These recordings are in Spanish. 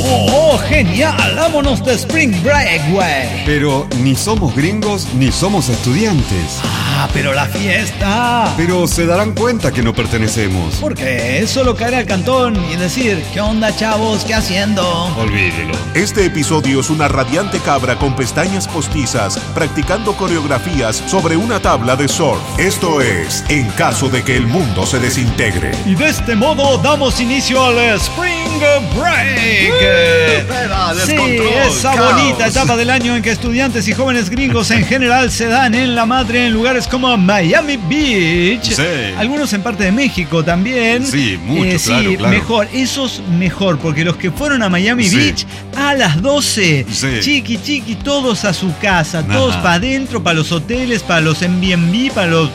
¡Oh, genial! ¡Vámonos de Spring Break, güey! Pero ni somos gringos ni somos estudiantes. ¡Ah, pero la fiesta! Pero se darán cuenta que no pertenecemos. ¿Por qué? Es solo caer al cantón y decir, ¿qué onda, chavos? ¿Qué haciendo? Olvídelo. Este episodio es una radiante cabra con pestañas postizas practicando coreografías sobre una tabla de surf. Esto es En caso de que el mundo se desintegre. Y de este modo damos inicio al Spring Break. Sí, esa bonita etapa del año en que estudiantes y jóvenes gringos en general se dan en la madre en lugares como Miami Beach. Sí. Algunos en parte de México también. Sí, mucho, sí, claro. Mejor, esos mejor, porque los que fueron a Miami Beach a las 12, chiqui, todos a su casa, todos para adentro, para los hoteles, para los Airbnb, para los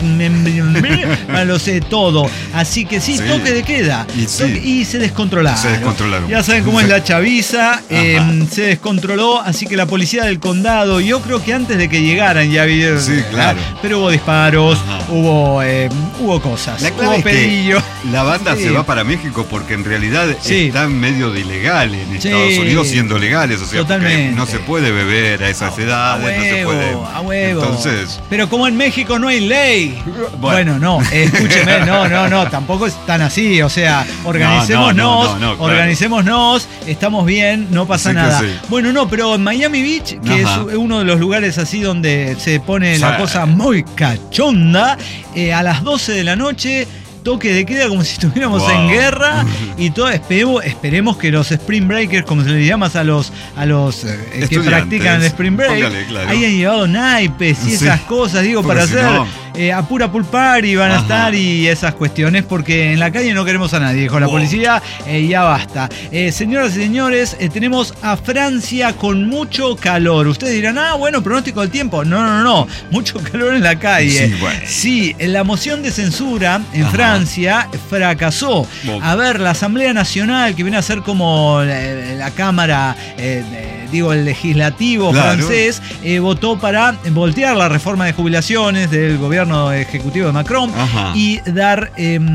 todo. Así que sí, toque de queda. Y se descontrolaron. Ya saben cómo es la chaviza, se descontroló, así que la policía del condado, yo creo que antes de que llegaran ya había... Sí, claro. Pero hubo disparos, hubo cosas, hubo pedillo. La banda se va para México porque en realidad están medio de ilegal en Estados Unidos siendo legales, o sea, no se puede beber a esas edades, no se puede. A huevo. Entonces, pero como en México no hay ley. Bueno, no, escúcheme, no, tampoco es tan así, o sea, organicémonos, estamos bien, no pasa nada. Bueno, no, pero en Miami Beach, que es uno de los lugares así donde se pone la cosa muy cachonda, a las 12 de la noche, toque de queda como si estuviéramos en guerra y todo. Esperemos que los Spring Breakers, como se les llama a los que practican el Spring Break, hayan llevado naipes y esas cosas, digo, para hacer a pura pool party van a estar y esas cuestiones, porque en la calle no queremos a nadie, dijo la policía, ya basta. Señoras y señores, tenemos a Francia con mucho calor. Ustedes dirán, bueno, pronóstico del tiempo. No, mucho calor en la calle. Sí, la moción de censura en Francia fracasó. A ver, la Asamblea Nacional, que viene a ser como la Cámara, el legislativo francés, votó para voltear la reforma de jubilaciones del gobierno ejecutivo de Macron y dar,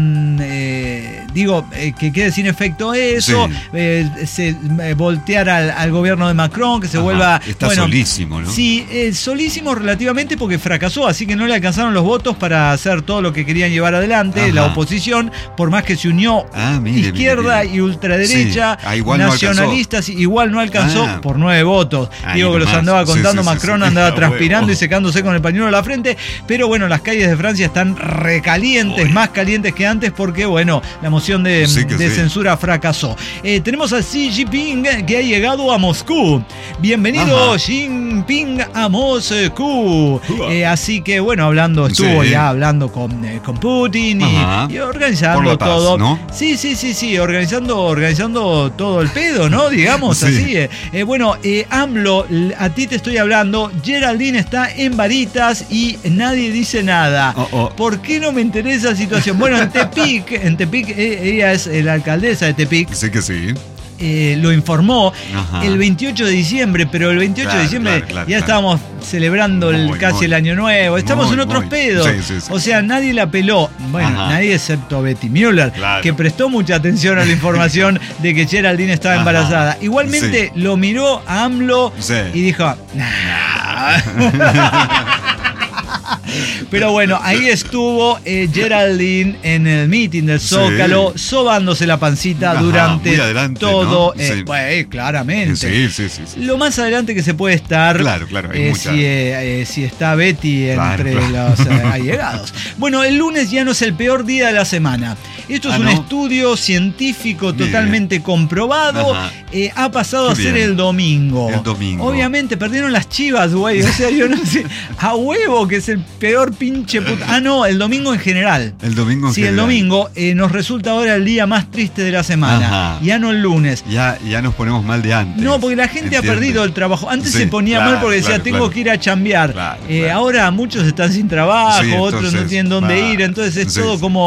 que quede sin efecto eso, voltear al gobierno de Macron, que se vuelva... Está solísimo, ¿no? Sí, solísimo relativamente porque fracasó, así que no le alcanzaron los votos para hacer todo lo que querían llevar adelante la oposición, por más que se unió izquierda y ultraderecha, nacionalistas, igual no alcanzó por 9 votos. Digo que los andaba contando Macron, andaba transpirando y secándose con el pañuelo a la frente, pero bueno, las calles de Francia están recalientes, más calientes que antes, porque bueno, la moción de censura fracasó. Tenemos a Xi Jinping, que ha llegado a Moscú. Bienvenido Xi Jinping a Moscú. Así que bueno, estuvo ya hablando con Putin y organizando paz, todo. ¿No? Sí, organizando todo el pedo, ¿no? Digamos así. AMLO, a ti te estoy hablando. Geraldine está en varitas y nadie dice nada. ¿Por qué no me enteré de esa situación? Bueno, en Tepic, ella es la alcaldesa de Tepic. Sí que sí. Lo informó el 28 de diciembre, pero el 28 de diciembre estábamos celebrando casi el Año Nuevo. Estamos en otros pedos. Sí. O sea, nadie la peló. Bueno, nadie excepto Betty Müller, que prestó mucha atención a la información de que Geraldine estaba embarazada. Igualmente lo miró a AMLO y dijo, Pero bueno, ahí estuvo Geraldine en el meeting del Zócalo, sobándose la pancita durante todo. ¿No? Claramente. Sí. Lo más adelante que se puede estar, si está Betty entre los allegados. Bueno, el lunes ya no es el peor día de la semana. Esto es un estudio científico totalmente comprobado. Ha pasado a ser el domingo. Obviamente perdieron las Chivas, güey. O sea, yo no sé. A huevo que es el peor pinche puta. El domingo en general. El domingo en general. Sí, el domingo nos resulta ahora el día más triste de la semana. Ya no el lunes. Ya nos ponemos mal de antes. No, porque la gente ha perdido el trabajo. Antes se ponía mal porque decía, tengo que ir a chambear. Ahora muchos están sin trabajo, otros no tienen dónde ir. Entonces es todo como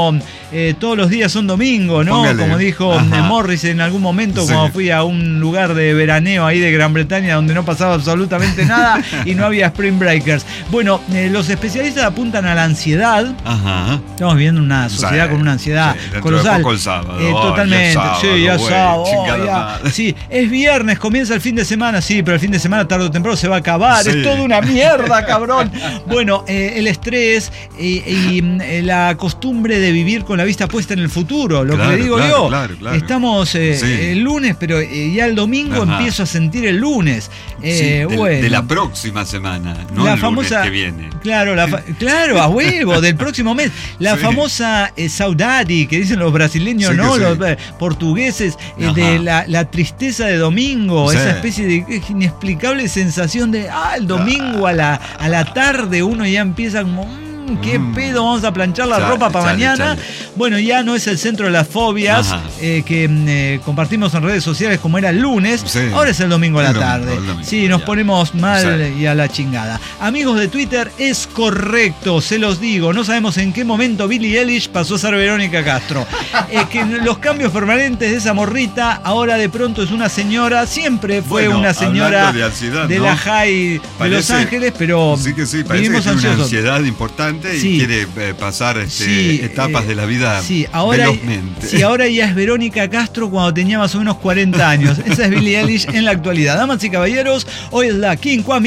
todos los días son domingo, ¿no? Póngale. Como dijo Morris en algún momento, cuando fui a un lugar de veraneo ahí de Gran Bretaña donde no pasaba absolutamente nada y no había Spring Breakers. Bueno, los especialistas apuntan a la ansiedad. Estamos viviendo una sociedad con una ansiedad colosal. El sábado. Totalmente. Ya sábado. Sí, es viernes, comienza el fin de semana, sí, pero el fin de semana tarde o temprano se va a acabar. Es toda una mierda, cabrón. Bueno, el estrés y la costumbre de vivir con la vista puesta en el futuro, lo que le digo yo. Claro. Estamos el lunes, pero ya el domingo empiezo a sentir el lunes. De la próxima semana, no la famosa, lunes que viene. Claro, a huevo, del próximo mes. La famosa saudade, que dicen los brasileños, ¿no? Los portugueses, de la tristeza de domingo, esa especie de inexplicable sensación de el domingo a la tarde uno ya empieza como... ¿Qué pedo? Vamos a planchar la ropa para mañana. Bueno, ya no es el centro de las fobias que compartimos en redes sociales como era el lunes. Ahora es el domingo a la tarde. Sí, nos ponemos mal y a la chingada. Amigos de Twitter, es correcto, se los digo. No sabemos en qué momento Billie Eilish pasó a ser Verónica Castro. Que los cambios permanentes de esa morrita, ahora de pronto es una señora. Siempre fue una señora de, ansiedad, de la high de Los Ángeles, pero parece que tiene una ansiedad importante. Y quiere pasar etapas de la vida velozmente. Sí, ahora ya es Verónica Castro cuando tenía más o menos 40 años. Esa es Billie Eilish en la actualidad. Damas y caballeros, hoy es la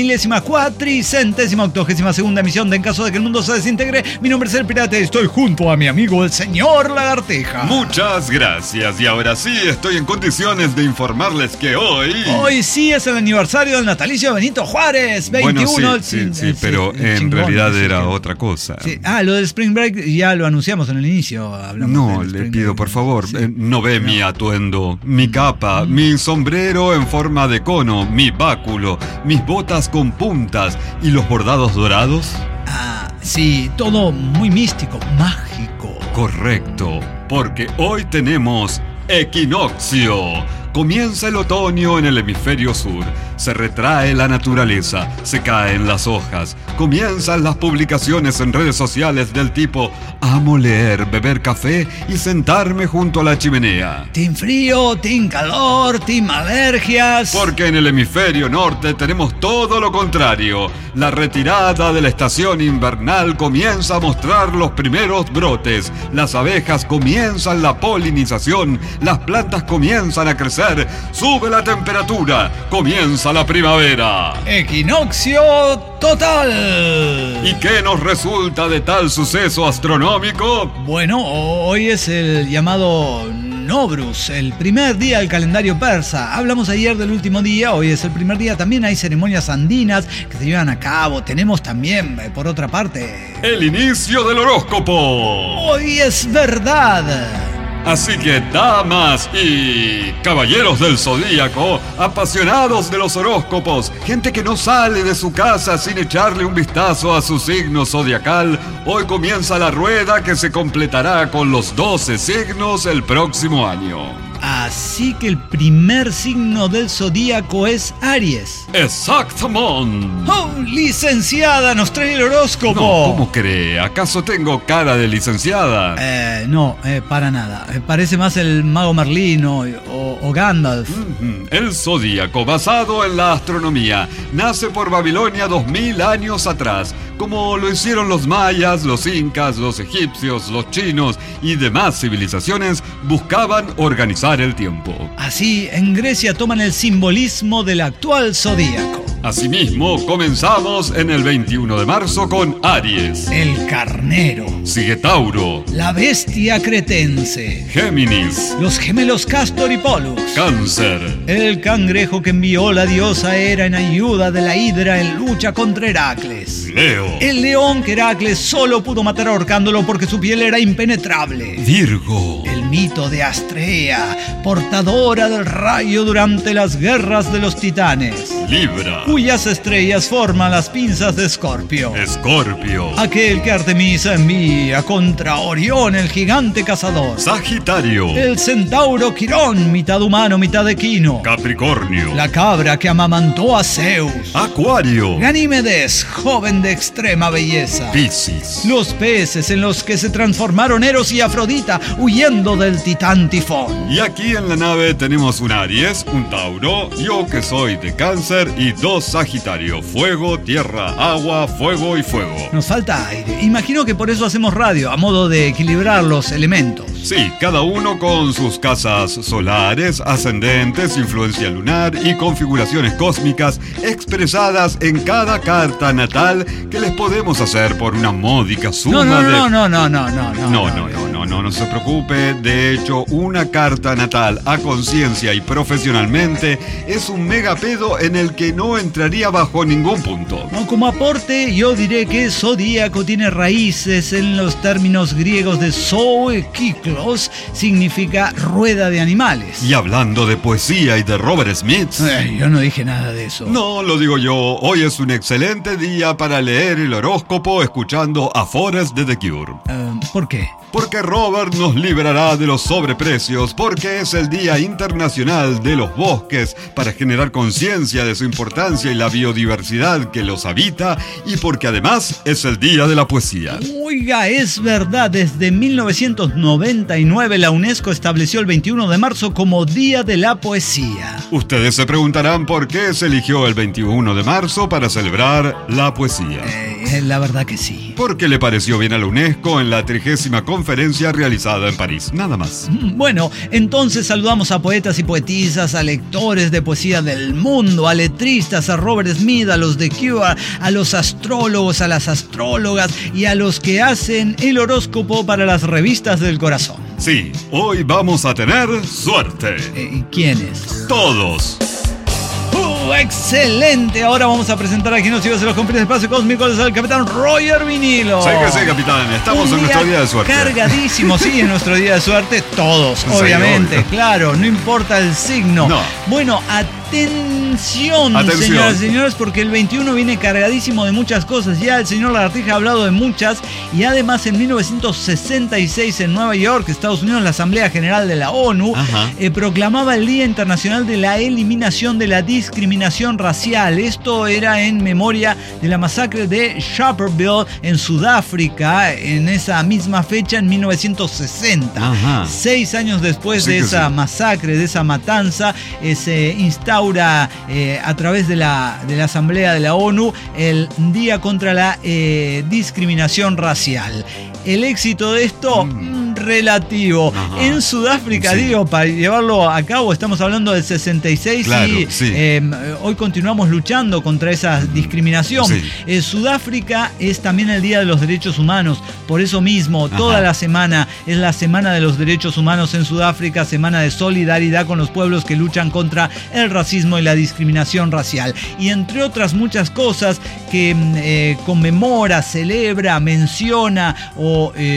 5.482ª emisión de En Caso de que el Mundo se Desintegre. Mi nombre es El Pirata y estoy junto a mi amigo el señor Lagarteja. Muchas gracias. Y ahora sí estoy en condiciones de informarles que hoy sí es el aniversario del natalicio de Benito Juárez. 21. Bueno, sí, pero en realidad era otra cosa. Sí. Lo del Spring Break ya lo anunciamos en el inicio. No, le pido por favor, no ve mi atuendo, mi capa, mi sombrero en forma de cono, mi báculo, mis botas con puntas y los bordados dorados. Sí, todo muy místico, mágico. Correcto, porque hoy tenemos equinoccio. Comienza el otoño en el hemisferio sur, se retrae la naturaleza, se caen las hojas, comienzan las publicaciones en redes sociales del tipo amo leer, beber café y sentarme junto a la chimenea. Team frío, team calor, team alergias. Porque en el hemisferio norte tenemos todo lo contrario. La retirada de la estación invernal comienza a mostrar los primeros brotes, las abejas comienzan la polinización, las plantas comienzan a crecer. Sube la temperatura, comienza la primavera. Equinoccio total. ¿Y qué nos resulta de tal suceso astronómico? Bueno, hoy es el llamado Novruz, el primer día del calendario persa. Hablamos ayer del último día, hoy es el primer día. También hay ceremonias andinas que se llevan a cabo. Tenemos también, por otra parte, el inicio del horóscopo. Hoy es verdad. Así que, damas y caballeros del zodíaco, apasionados de los horóscopos, gente que no sale de su casa sin echarle un vistazo a su signo zodiacal, hoy comienza la rueda que se completará con los 12 signos el próximo año. Así que el primer signo del zodíaco es Aries. ¡Exactamente! ¡Oh, licenciada! ¡Nos trae el horóscopo! No, ¿cómo cree? ¿Acaso tengo cara de licenciada? No, para nada. Parece más el mago Merlín o Gandalf. El zodíaco, basado en la astronomía, nace por Babilonia 2000 años atrás, como lo hicieron los mayas, los incas, los egipcios, los chinos y demás civilizaciones, buscaban organizar el tiempo. Así, en Grecia toman el simbolismo del actual zodíaco. Asimismo, comenzamos en el 21 de marzo con Aries, el carnero. Sigue Tauro, la bestia cretense. Géminis, los gemelos Castor y Pollux. Cáncer, el cangrejo que envió la diosa Hera en ayuda de la hidra en lucha contra Heracles. Leo, el león que Heracles solo pudo matar ahorcándolo porque su piel era impenetrable. Virgo, el mito de Astrea, portadora del rayo durante las guerras de los titanes. Libra, cuyas estrellas forman las pinzas de Escorpio. Escorpio. Aquel que Artemisa envía contra Orión, el gigante cazador. Sagitario. El centauro Quirón, mitad humano, mitad equino. Capricornio. La cabra que amamantó a Zeus. Acuario. Ganímedes, joven de extrema belleza. Piscis. Los peces en los que se transformaron Eros y Afrodita huyendo del titán Tifón. Y aquí en la nave tenemos un Aries, un Tauro, yo que soy de Cáncer y 2 Sagitario. Fuego, tierra, agua, fuego y fuego. Nos falta aire. Imagino que por eso hacemos radio, a modo de equilibrar los elementos. Sí, cada uno con sus casas solares, ascendentes, influencia lunar y configuraciones cósmicas expresadas en cada carta natal que les podemos hacer por una módica suma No se preocupe. De hecho, una carta natal a conciencia y profesionalmente es un megapedo en el que no entraría bajo ningún punto. No, como aporte, yo diré que zodíaco tiene raíces en los términos griegos de zoe, kiklos, significa rueda de animales. Y hablando de poesía y de Robert Smith... yo no dije nada de eso. No, lo digo yo. Hoy es un excelente día para leer el horóscopo escuchando a Forest de The Cure. ¿Por qué? Porque Robert nos librará de los sobreprecios, porque es el Día Internacional de los Bosques para generar conciencia de su importancia y la biodiversidad que los habita, y porque además es el Día de la Poesía. Oiga, es verdad, desde 1999 la UNESCO estableció el 21 de marzo como Día de la Poesía. Ustedes se preguntarán por qué se eligió el 21 de marzo para celebrar la poesía. La verdad que sí. Porque le pareció bien a la UNESCO en la 30ª conferencia realizada en París, nada más. Bueno, entonces saludamos a poetas y poetisas, a lectores de poesía del mundo, a letristas, a Robert Smith, a los de Cure, a los astrólogos, a las astrólogas y a los que hacen el horóscopo para las revistas del corazón. Sí, hoy vamos a tener suerte. ¿Quiénes? Todos. ¡Excelente! Ahora vamos a presentar a quien nos iba a hacer los confines de espacio cósmico, es el capitán Roger Vinilo. Sí que sí, capitán. Estamos en nuestro día de suerte. Cargadísimo, sí, en nuestro día de suerte. Todos, obviamente, sí, claro. No importa el signo. No. Bueno, Atención, señoras y señores, porque el 21 viene cargadísimo de muchas cosas. Ya el señor Lagartija ha hablado de muchas. Y además en 1966 en Nueva York, Estados Unidos, la Asamblea General de la ONU proclamaba el Día Internacional de la Eliminación de la Discriminación Racial. Esto era en memoria de la masacre de Sharperville en Sudáfrica, en esa misma fecha, en 1960. 6 años después de esa masacre, de esa matanza, se instaura a través de la Asamblea de la ONU el Día contra la Discriminación Racial. El éxito de esto, relativo. En Sudáfrica, digo, para llevarlo a cabo, estamos hablando del 66 y hoy continuamos luchando contra esa discriminación. Sudáfrica es también el Día de los Derechos Humanos. Por eso mismo, toda la semana es la Semana de los Derechos Humanos en Sudáfrica, semana de solidaridad con los pueblos que luchan contra el racismo y la discriminación racial. Y entre otras muchas cosas que conmemora, celebra, menciona o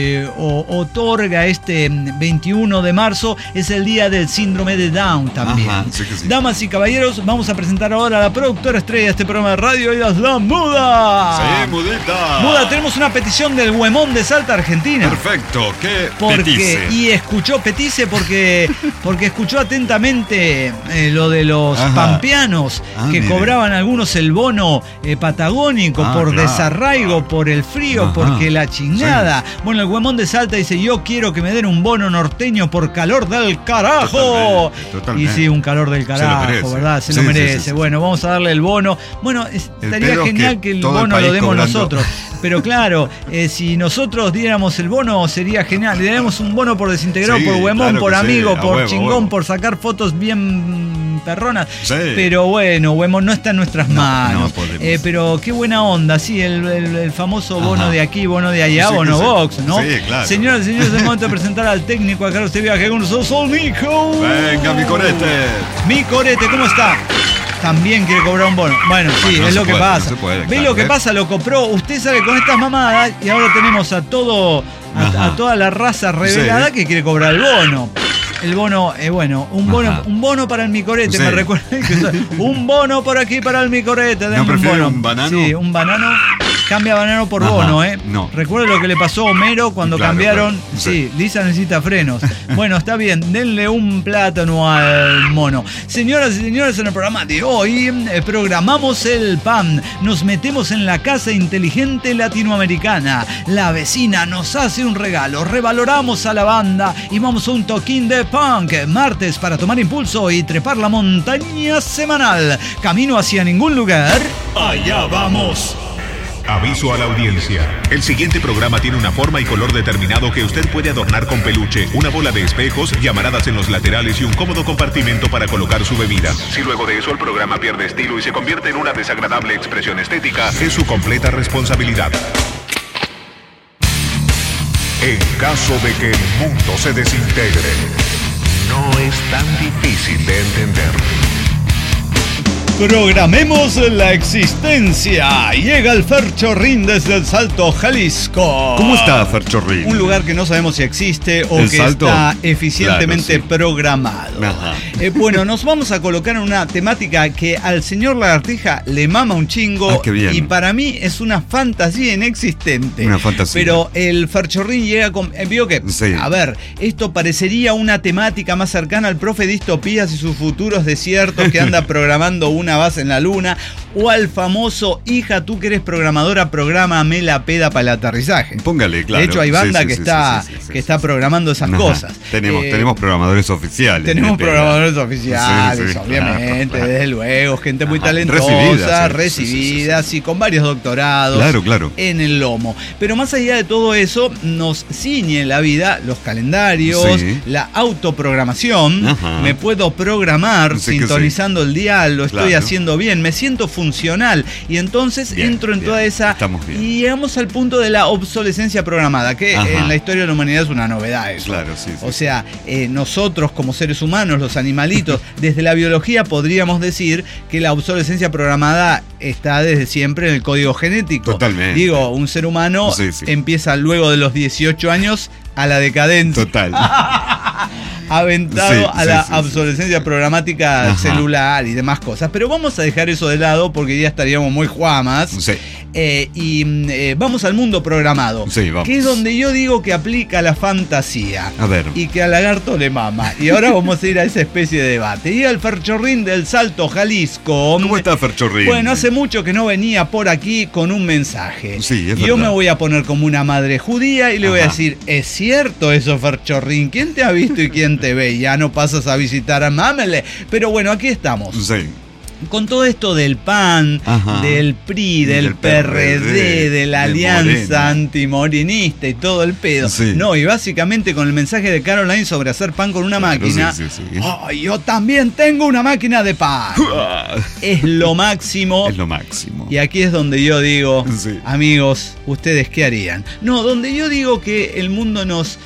otorga este 21 de marzo, es el día del síndrome de Down también. Damas y caballeros, vamos a presentar ahora a la productora estrella de este programa de radio, ella es la Muda. Sí, Mudita. Muda, tenemos una petición del Huemón de Salta, Argentina. Perfecto, ¿qué petice? Y escuchó, petice porque escuchó atentamente lo de los pampeanos que cobraban algunos el bono patagónico por desarraigo, por el frío, porque la chingada. Bueno, el Huemón de Salta dice: yo quiero que me den un bono norteño por calor del carajo. Totalmente. Y sí, un calor del carajo, ¿verdad? Se lo merece. Bueno, vamos a darle el bono. Bueno, estaría genial que el bono lo demos nosotros. Pero claro, si nosotros diéramos el bono sería genial. Le daríamos un bono por desintegrado, por Huemón, por amigo, por chingón, por sacar fotos bien perronas. Pero bueno, Huemón, no está en nuestras manos. Pero qué buena onda, sí, el famoso bono de aquí, bono de allá, bono box, ¿no? Sí, claro. Señoras y señores, es el momento de presentar al técnico acá este viaje con nosotros, Nico. Venga, mi corete. Mi corete, ¿cómo está? También quiere cobrar un bono. Bueno, sí, es lo que pasa. ¿Ves lo que pasa? Lo compró. Usted sale con estas mamadas y ahora tenemos a toda la raza revelada que quiere cobrar el bono. El bono, bueno, un bono para el micorete, me recuerda. Un bono por aquí para el micorete. ¿No prefiero un banano? Sí, un banano. Cambia banano por bono, ¿eh? No. Recuerda lo que le pasó a Homero cuando cambiaron. Claro. Sí, Lisa necesita frenos. Bueno, está bien, denle un plátano al mono. Señoras y señores, en el programa de hoy programamos el pan. Nos metemos en la casa inteligente latinoamericana. La vecina nos hace un regalo. Revaloramos a la banda y vamos a un toquín de punk. Martes para tomar impulso y trepar la montaña semanal. Camino hacia ningún lugar. Allá vamos. Aviso a la audiencia. El siguiente programa tiene una forma y color determinado que usted puede adornar con peluche, una bola de espejos, llamaradas en los laterales y un cómodo compartimento para colocar su bebida. Si luego de eso el programa pierde estilo y se convierte en una desagradable expresión estética, es su completa responsabilidad. En caso de que el mundo se desintegre, no es tan difícil de entender. Programemos la existencia. Llega el Ferchorrín desde el Salto, Jalisco. ¿Cómo está Ferchorrín? Un lugar que no sabemos si existe o que está eficientemente programado. Bueno, nos vamos a colocar en una temática que al señor Lagartija le mama un chingo. Qué bien. Y para mí es una fantasía inexistente. Una fantasía. Pero el Ferchorrín llega con... Vio que, a ver, esto parecería una temática más cercana al profe Distopías y sus futuros desiertos que anda programando una base en la luna, o al famoso hija, tú que eres programadora, prográmame la peda para el aterrizaje. Póngale, claro. De hecho, hay banda que está programando esas cosas. Tenemos programadores oficiales. Tenemos programadores oficiales, obviamente, desde luego, gente muy talentosa, recibidas y con varios doctorados en el lomo. Pero más allá de todo eso, nos ciñe la vida los calendarios, la autoprogramación. Me puedo programar sintonizando el dial, lo estoy haciendo bien, me siento funcional y entonces entro en toda esa y llegamos al punto de la obsolescencia programada, que en la historia de la humanidad es una novedad eso. O sea, nosotros como seres humanos, los animalitos, desde la biología podríamos decir que la obsolescencia programada está desde siempre en el código genético. Totalmente. Digo, un ser humano empieza luego de los 18 años a la decadencia. Total. Aventado a la obsolescencia programática celular y demás cosas. Pero vamos a dejar eso de lado porque ya estaríamos muy juamas. Y vamos al mundo programado, que es donde yo digo que aplica la fantasía. A ver. Y que al lagarto le mama. Y ahora vamos a ir a esa especie de debate. Y al Ferchorrín del Salto, Jalisco. ¿Cómo está Ferchorrín? Bueno, hace mucho que no venía por aquí con un mensaje. Sí, es yo me voy a poner como una madre judía y le voy a decir, ¿es cierto eso, Ferchorrín? ¿Quién te ha visto y quién te ve? Ya no pasas a visitar a Mamele. Pero bueno, aquí estamos. Con todo esto del PAN, del PRI, del PRD, de la alianza antimorinista y todo el pedo. No, y básicamente con el mensaje de Caroline sobre hacer pan con una máquina. ¡Oh, yo también tengo una máquina de pan! Es lo máximo. Es lo máximo. Y aquí es donde yo digo, amigos, ¿ustedes qué harían? No, donde yo digo que el mundo nos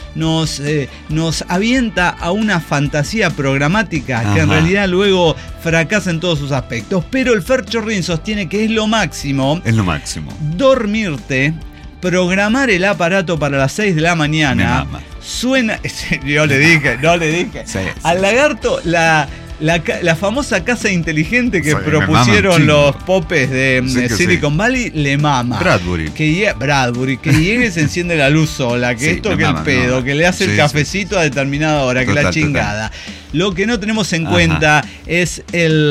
avienta a una fantasía programática que en realidad luego fracasa en todos sus aspectos, pero el Ferchorrín sostiene que es lo máximo. Es lo máximo. Dormirte, programar el aparato para las 6 de la mañana. Suena. Yo le dije. Al lagarto, la famosa casa inteligente que propusieron los popes de Silicon Valley le mama. Bradbury. Que llegue y se enciende la luz sola, que esto que el pedo, que le hace el cafecito a determinada hora, que la chingada. Lo que no tenemos en cuenta es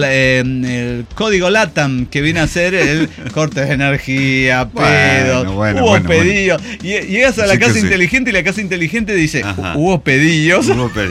el código LATAM, que viene a ser el corte de energía, pedos, hubo pedillos. Llegas a la casa inteligente y la casa inteligente dice, hubo pedillos.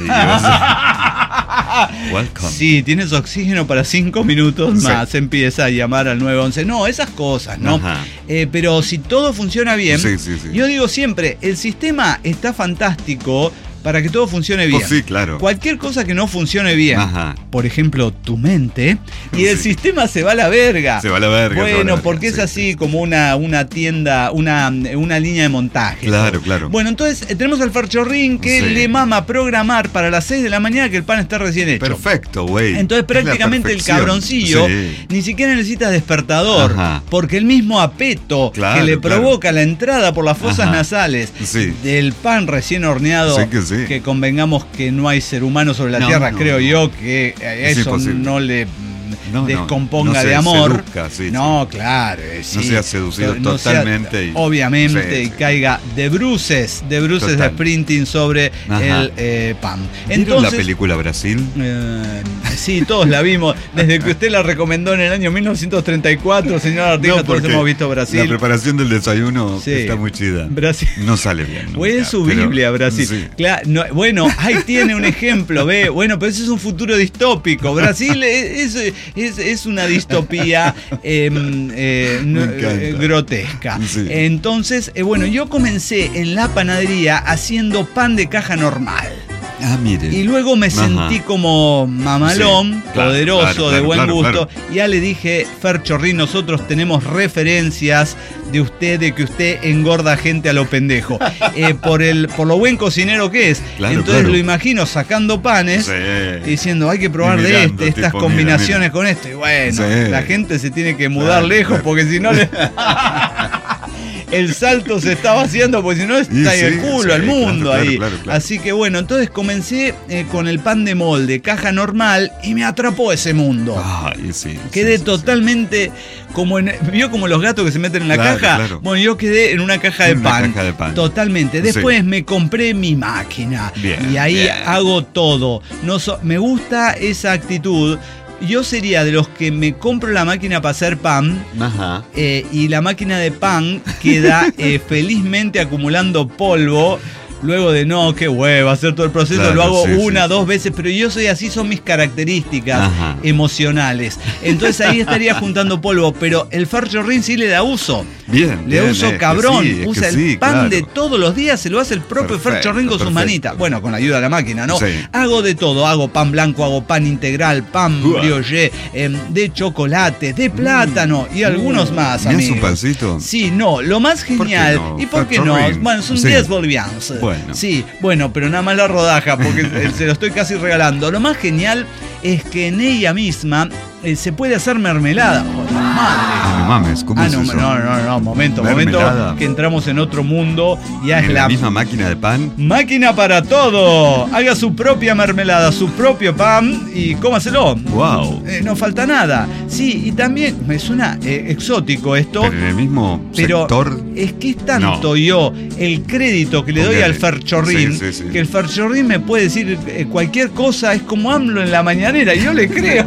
Welcome. Sí, tienes oxígeno para 5 minutos más. Empieza a llamar al 911. No, esas cosas, ¿no? Pero si todo funciona bien, yo digo siempre, el sistema está fantástico para que todo funcione bien. Cualquier cosa que no funcione bien, por ejemplo, tu mente, y el sistema se va a la verga. Bueno, porque es así como una tienda, una línea de montaje. Bueno, entonces tenemos al Ferchorrín que le mama programar para las 6 de la mañana que el pan esté recién hecho. Perfecto, güey. Entonces prácticamente el cabroncillo ni siquiera necesita despertador, porque el mismo apeto que le provoca la entrada por las fosas nasales del pan recién horneado que convengamos que no hay ser humano sobre la Tierra, creo yo, que eso no le descomponga de amor. Seduzca, no, claro. No sea seducido totalmente. Obviamente, y caiga de bruces de sprinting sobre el pan. ¿Vieron la película Brasil? Sí, todos la vimos. Desde que usted la recomendó en el año 1934, señora Artigas, todos hemos visto Brasil. La preparación del desayuno está muy chida. Brasil. No sale bien. Fue en su Biblia, Brasil. Sí. Claro, bueno, ahí tiene un ejemplo, ¿ve? Bueno, pero eso es un futuro distópico. Brasil es una distopía grotesca. Sí. Entonces, bueno, yo comencé en la panadería haciendo pan de caja normal. Mire. Y luego me sentí como mamalón, poderoso, de buen gusto. Y ya le dije, Fer Chorrín, nosotros tenemos referencias de usted, de que usted engorda gente a lo pendejo. Por lo buen cocinero que es. Entonces lo imagino sacando panes, diciendo, hay que probar de estas combinaciones con esto. Y bueno, la gente se tiene que mudar lejos, porque si no el salto se estaba haciendo, porque si no está en el culo al mundo ahí. Claro. Así que bueno, entonces comencé con el pan de molde, caja normal, y me atrapó ese mundo. Quedé totalmente ¿vio como los gatos que se meten en la caja? Claro. Bueno, yo quedé en una caja de pan. Totalmente. Después me compré mi máquina. Y ahí hago todo. Me gusta esa actitud. Yo sería de los que me compro la máquina para hacer pan. Y la máquina de pan queda felizmente acumulando polvo. Luego de qué hueva, hacer todo el proceso, lo hago dos veces, pero yo soy así, son mis características emocionales. Entonces ahí estaría juntando polvo, pero el Fer Chorrín sí le da uso. Le da uso cabrón, usa el pan de todos los días, se lo hace el propio Fer Chorrín con sus manitas. Bueno, con la ayuda de la máquina, ¿no? Hago de todo, hago pan blanco, hago pan integral, pan brioche, de chocolate, de plátano y algunos más, amigos. ¿Es un pancito? Sí, lo más genial, ¿y por qué no? Bueno, son 10 bolivianos. Sí, bueno, pero nada más la rodaja, porque se lo estoy casi regalando. Lo más genial es que en ella misma se puede hacer mermelada. Madre. No mames, ¿cómo es eso? No, momento, que entramos en otro mundo. Ya es la misma máquina de pan. Máquina para todo. Haga su propia mermelada, su propio pan y cómaselo. Wow. No falta nada. Sí, y también me suena exótico esto. Pero en el mismo sector. Es que es tanto yo el crédito que le doy al Fer Chorrín, que el Fer Chorrín me puede decir cualquier cosa, es como AMLO en la mañanera, y yo le creo.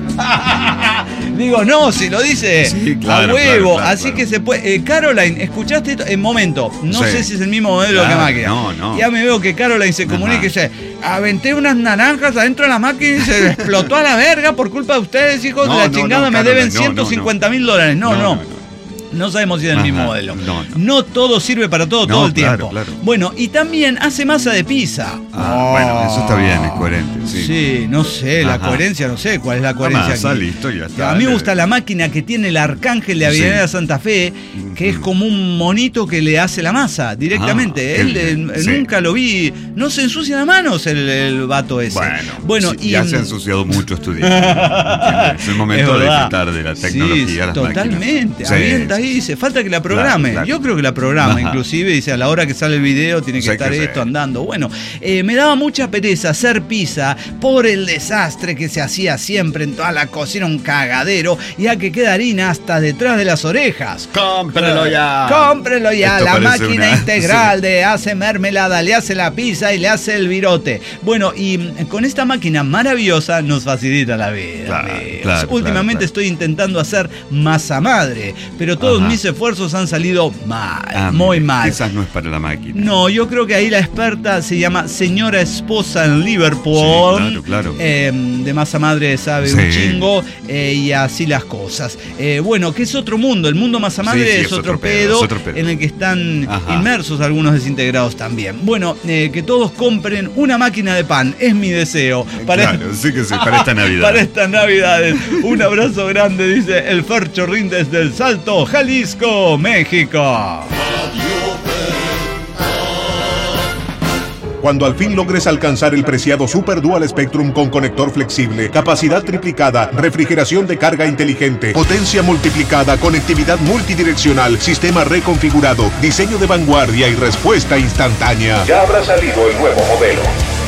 Digo, no, si lo dice a huevo. Así que se puede. Caroline, ¿escuchaste esto? En momento, no sé si es el mismo modelo que máquina. No. Ya me veo que Caroline se comunica y dice: aventé unas naranjas adentro de la máquina y se explotó a la verga por culpa de ustedes, hijos de la chingada, me deben $150,000. No. No sabemos si es el mismo modelo. No todo sirve para todo el tiempo. Claro. Bueno, y también hace masa de pizza. Bueno, eso está bien, es coherente. Sí, no sé, la coherencia, no sé cuál es la coherencia. Listo, ya está. A mí me gusta la máquina que tiene el Arcángel de Avenida Santa Fe, que es como un monito que le hace la masa directamente. Él nunca lo vi. No se ensucia las manos el vato ese. Bueno, ya se ha ensuciado mucho estudiando. Es el momento de disfrutar de la tecnología. Las totalmente. Avienta ahí, dice, falta que la programe. Claro. Yo creo que la programa, inclusive, dice, a la hora que sale el video tiene que estar esto andando. Bueno, me daba mucha pereza hacer pizza por el desastre que se hacía siempre en toda la cocina, un cagadero, ya que queda harina hasta detrás de las orejas. ¡Cómprelo ya! ¡Cómprelo ya! Esto la máquina integral de hace mermelada, le hace la pizza y le hace el virote. Bueno, y con esta máquina maravillosa nos facilita la vida. Últimamente estoy intentando hacer masa madre, pero todos mis esfuerzos han salido mal, muy mal. Quizás no es para la máquina. No, yo creo que ahí la experta se llama señora esposa en Liverpool. Claro. De masa madre sabe un chingo, y así las cosas. Bueno, que es otro mundo. El mundo masa madre es otro pedo en el que están inmersos algunos desintegrados también. Bueno, que todos compren una máquina de pan. Es mi deseo. Para esta Navidad. Para estas Navidades. Un abrazo grande, dice el Fer Chorrín desde El Salto, Jalisco, México. Cuando al fin logres alcanzar el preciado Super Dual Spectrum con conector flexible, capacidad triplicada, refrigeración de carga inteligente, potencia multiplicada, conectividad multidireccional, sistema reconfigurado, diseño de vanguardia y respuesta instantánea, ya habrá salido el nuevo modelo.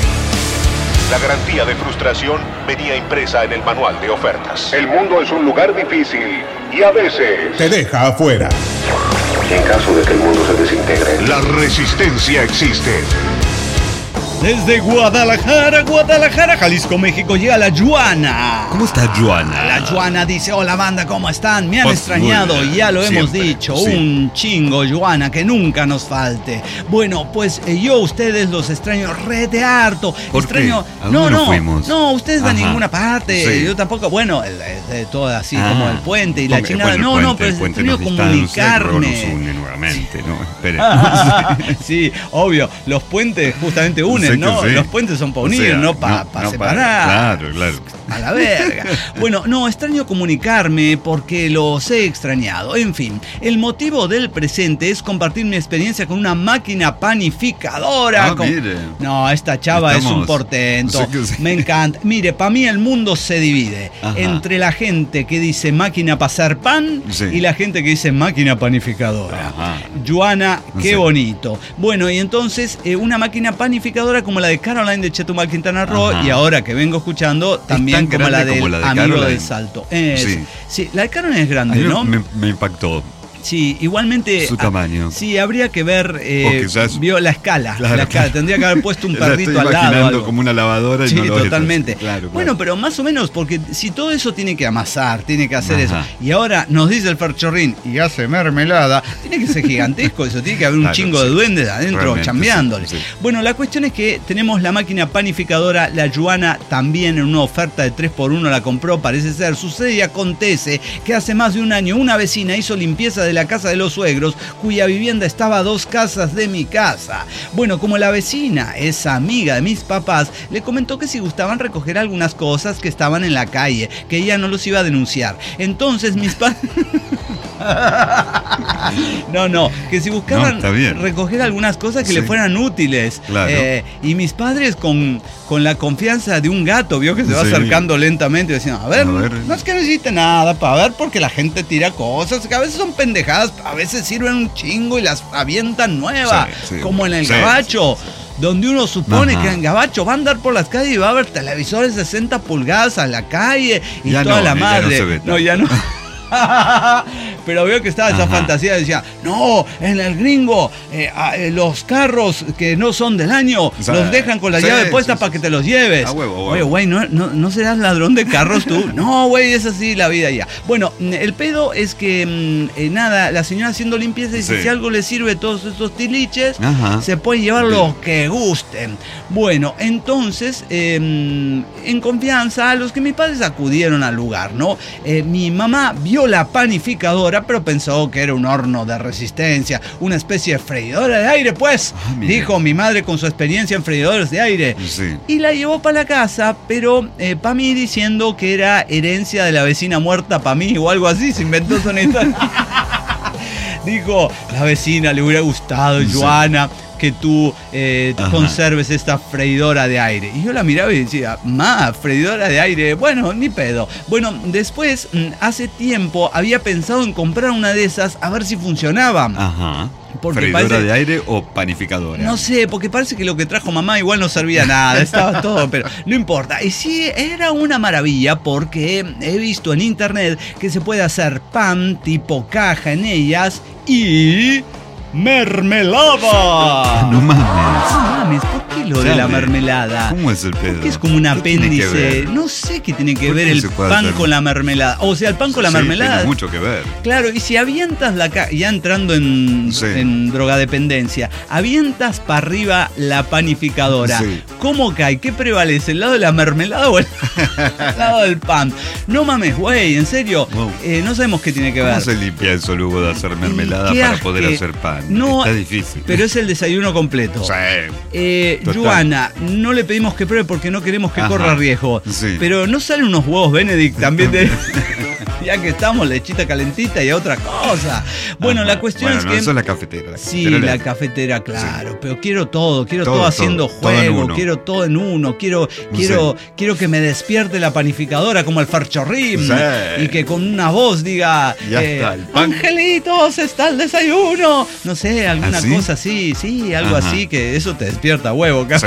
La garantía de frustración venía impresa en el manual de ofertas. El mundo es un lugar difícil y a veces te deja afuera. En caso de que el mundo se desintegre, la resistencia existe. Desde Guadalajara, Jalisco, México, llega la Juana. ¿Cómo está Juana? La Juana dice, hola banda, ¿cómo están? Me han extrañado, ya lo hemos dicho. Sí. Un chingo, Juana, que nunca nos falte. Bueno, pues yo a ustedes los extraño re de harto. ¿Por extraño... qué? No fuimos. No, ustedes a ninguna parte. Sí. Yo tampoco, bueno, todo así como el puente y la chingada. Bueno, pero extraño comunicarme. Nos une nuevamente, ¿no? Espere. Sí, obvio, los puentes justamente unen. ¿no? Sí. Los puentes son para unir, o sea, no para separar. Claro. A la verga. Bueno, no, extraño comunicarme porque los he extrañado. En fin, el motivo del presente es compartir mi experiencia con una máquina panificadora. Mire. No, esta chava es un portento. Sí. Me encanta. Mire, para mí el mundo se divide entre la gente que dice máquina para hacer pan y la gente que dice máquina panificadora. Juana, qué bonito. Bueno, y entonces una máquina panificadora como la de Caroline de Chetumal, Quintana Roo, y ahora que vengo escuchando también como la del Amigo Caroline. Del Salto. Sí, la de Caroline es grande, ¿no? Me impactó. Sí, igualmente. Su tamaño. Sí, habría que ver. Vio la escala. Claro, la escala. Tendría que haber puesto un perrito al lado. Algo. Como una lavadora. Sí, no totalmente. Claro. Bueno, pero más o menos, porque si todo eso tiene que amasar, tiene que hacer eso. Y ahora nos dice el Ferchorrín y hace mermelada. Tiene que ser gigantesco eso. Tiene que haber un chingo de duendes adentro realmente, chambeándole. Sí. Bueno, la cuestión es que tenemos la máquina panificadora. La Juana también en una oferta de 3x1 la compró, parece ser. Sucede y acontece que hace más de un año una vecina hizo limpieza de la casa de los suegros, cuya vivienda estaba a 2 casas de mi casa. Bueno, como la vecina es amiga de mis papás, le comentó que si gustaban recoger algunas cosas que estaban en la calle, que ella no los iba a denunciar. Entonces mis padres... No, que si buscaban recoger algunas cosas que le fueran útiles. Claro. Y mis padres con la confianza de un gato, vio que se va acercando lentamente y decían, a ver, no es que necesite nada, para ver, porque la gente tira cosas que a veces son pendejadas, a veces sirven un chingo y las avientan nuevas, como en el Gabacho. Donde uno supone que en Gabacho va a andar por las calles y va a ver televisores de 60 pulgadas a la calle y ya toda la madre. Ya no. Pero veo que estaba esa fantasía, decía, no, en el gringo los carros que no son del año los dejan con la llave puesta para que te los lleves. Oye, güey, ¿no serás ladrón de carros tú? No, güey, es así la vida ya. Bueno, el pedo es que nada, la señora haciendo limpieza dice, si algo le sirve todos estos tiliches, se pueden llevar lo que gusten. Bueno, entonces en confianza a los que mis padres acudieron al lugar, ¿no? Mi mamá vio la panificadora, pero pensó que era un horno de resistencia, una especie de freidora de aire, pues, dijo mi madre con su experiencia en freidores de aire. Y la llevó para la casa, pero para mí diciendo que era herencia de la vecina muerta para mí o algo así, se inventó esa historia. Dijo, la vecina le hubiera gustado, Joana, que tú conserves esta freidora de aire. Y yo la miraba y decía, freidora de aire, bueno, ni pedo. Bueno, después, hace tiempo, había pensado en comprar una de esas a ver si funcionaba. ¿Freidora de aire o panificadora? No sé, porque parece que lo que trajo mamá igual no servía nada, estaba todo, pero no importa. Y sí, era una maravilla porque he visto en internet que se puede hacer pan tipo caja en ellas y... ¡mermelada! No mames. ¿Por qué lo de la mermelada? ¿Cómo es el pedo? Porque es como un apéndice. No sé qué tiene que ver el pan con la mermelada. O sea, el pan con la mermelada. Tiene mucho que ver. Claro, y si avientas ya entrando en drogadependencia, avientas para arriba la panificadora. ¿Cómo cae? ¿Qué prevalece? ¿El lado de la mermelada o el lado del pan? No mames, güey, en serio. No sabemos qué tiene que ver. ¿Cómo se limpia eso luego de hacer mermelada para poder hacer pan? No, está difícil. Pero es el desayuno completo. Joana, no le pedimos que pruebe porque no queremos que corra riesgo. Pero no salen unos huevos Benedict también de... Ya que estamos, lechita calentita y otra cosa. Bueno, la cuestión es que... eso es la cafetera. Sí, la cafetera, claro. Sí. Pero quiero todo haciendo juego, quiero todo en uno. Quiero que me despierte la panificadora como el Farchorrim. Sí. Y que con una voz diga... Ya está, el pan. Angelitos, está el desayuno. No sé, alguna cosa así. Sí, algo así, que eso te despierta huevo. Sí.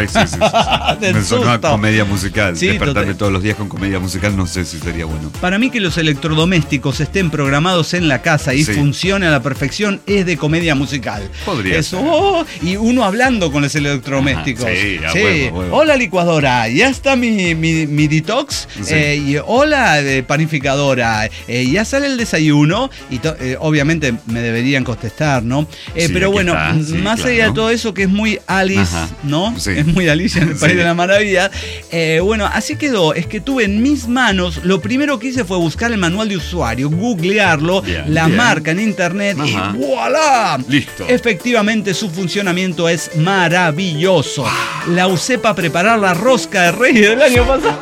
Me sonó a comedia musical. Sí, despertarme todos los días con comedia musical, no sé si sería bueno. Para mí que los electrodomésticos estén programados en la casa y funcione a la perfección es de comedia musical. Podría ser. Y uno hablando con los electrodomésticos. Huevo. Hola licuadora, ya está mi detox. Y hola panificadora, ya sale el desayuno. Y obviamente me deberían contestar, ¿no? Pero bueno, más allá de todo eso que es muy Alice, ¿no? Sí. Es muy Alicia en el País de la Maravilla. Bueno, así quedó. Es que tuve en mis manos, lo primero que hice fue buscar el manual de usuario, googlearlo, marca en internet y ¡voilá! Listo. Efectivamente su funcionamiento es maravilloso. La usé para preparar la rosca de Reyes del año pasado.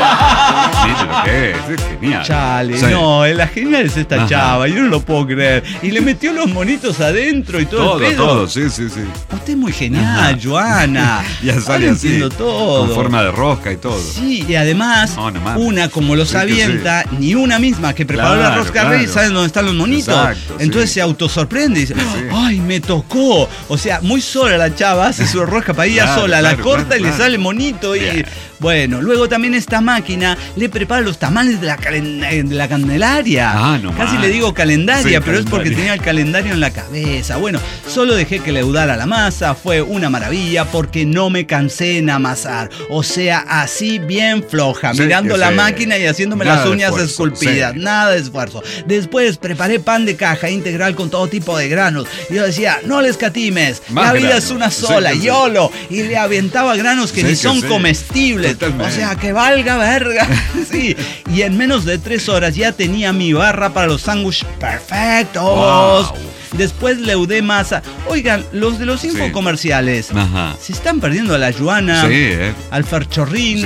Sí, pero ¿qué es? Es genial. Chale, no, la genial es esta chava, yo no lo puedo creer. Y le metió los monitos adentro y todo el pedo. Todo, sí. Usted es muy genial, Joana. Ya sale así, todo. Con forma de rosca y todo. Sí, y además, una como los avienta, ni una misma que preparó la rosca de Reyes sabe dónde están los monitos. Exacto, entonces se autosorprende y dice, ¡ay, me tocó! O sea, muy sola la chava, hace su rosca para ella sola, la corta y le sale monito y... Bueno, luego también esta máquina le prepara los tamales de la Candelaria. Casi le digo calendaria, pero es porque tenía el calendario en la cabeza. Bueno, solo dejé que le udara la masa, fue una maravilla porque no me cansé en amasar. O sea, así bien floja, mirando la máquina y haciéndome las uñas esculpidas. Nada de esfuerzo. Después preparé pan de caja integral con todo tipo de granos. Y yo decía, no le escatimes, la vida es una sola, YOLO. Y le aventaba granos que ni son comestibles. Totalmente. O sea, que valga verga. Sí. Y en menos de 3 horas ya tenía mi barra para los sándwiches perfectos. Wow. Después le udé masa. Oigan, los de los infocomerciales se están perdiendo a la Joana, al Farchorrín,